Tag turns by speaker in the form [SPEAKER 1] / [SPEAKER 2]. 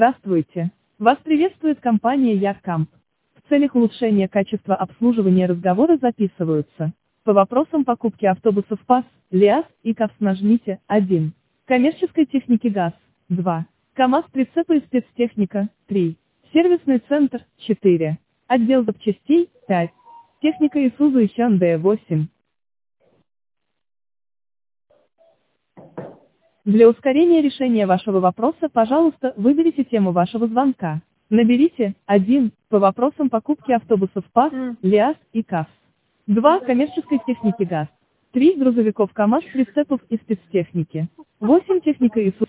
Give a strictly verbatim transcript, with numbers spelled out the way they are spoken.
[SPEAKER 1] Здравствуйте! Вас приветствует компания Якамп. В целях улучшения качества обслуживания разговоры записываются. По вопросам покупки автобусов ПАС, ЛиАЗ и КАВС нажмите один. Коммерческой техники ГАЗ два. КАМАЗ прицепы и спецтехника три. Сервисный центр четыре. Отдел запчастей пять. Техника Исузу и Hyundai восемь. Для ускорения решения вашего вопроса, пожалуйста, выберите тему вашего звонка. Наберите один по вопросам покупки автобусов ПАС, ЛиАЗ и КАВС. два. Коммерческой техники ГАЗ. три. Грузовиков КАМАЗ, прицепов и спецтехники. восемь. Техника Исузу.